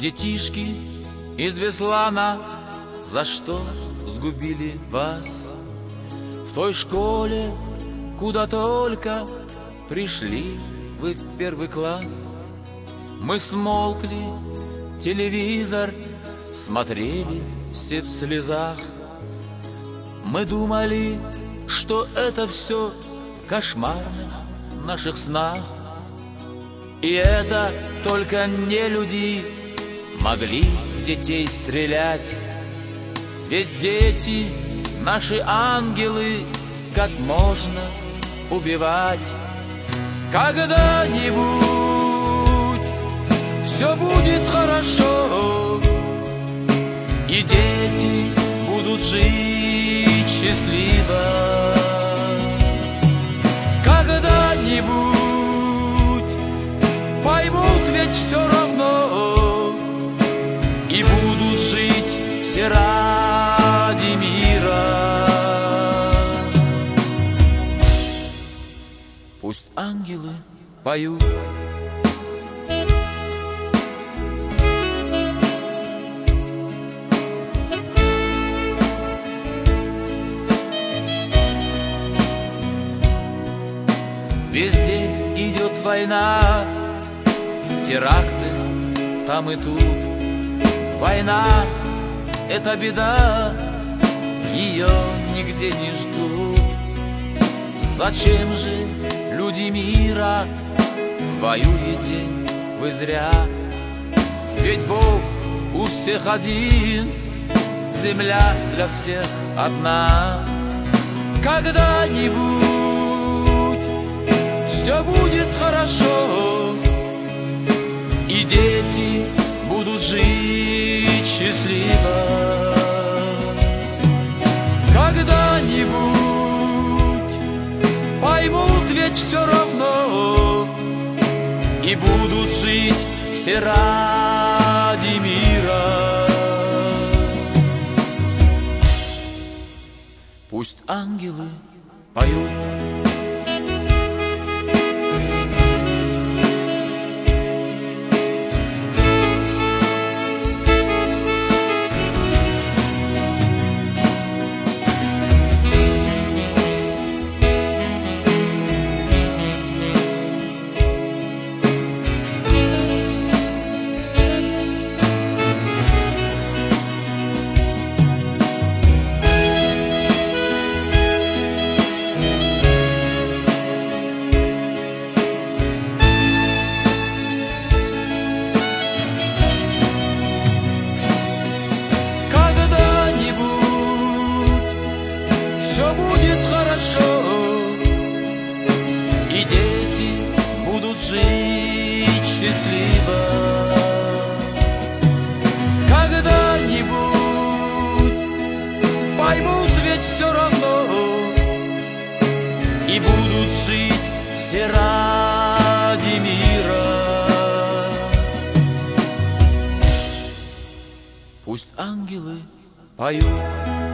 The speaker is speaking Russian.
детишки из Беслана, за что сгубили вас? В той школе, куда только пришли вы в первый класс, мы смолкли, телевизор смотрели все в слезах. Мы думали, что это все в кошмарных наших снах. И это только не люди могли в детей стрелять. Ведь дети — наши ангелы, как можно убивать? Когда-нибудь все будет хорошо, и дети будут жить счастливо. Когда-нибудь поймут ведь все равно, и будут жить все ради мира. Пусть ангелы поют. Везде идет война, теракты там и тут. Война — это беда, ее нигде не ждут. Зачем же, люди мира, воюете вы зря? Ведь Бог у всех один, земля для всех одна. Когда-нибудь все будет хорошо, и дети будут жить счастливо. Когда-нибудь поймут ведь все равно, и будут жить все ради мира. Пусть ангелы поют. Все будет хорошо, и дети будут жить счастливо. Когда-нибудь поймут ведь все равно, и будут жить все ради мира. Пусть ангелы поют.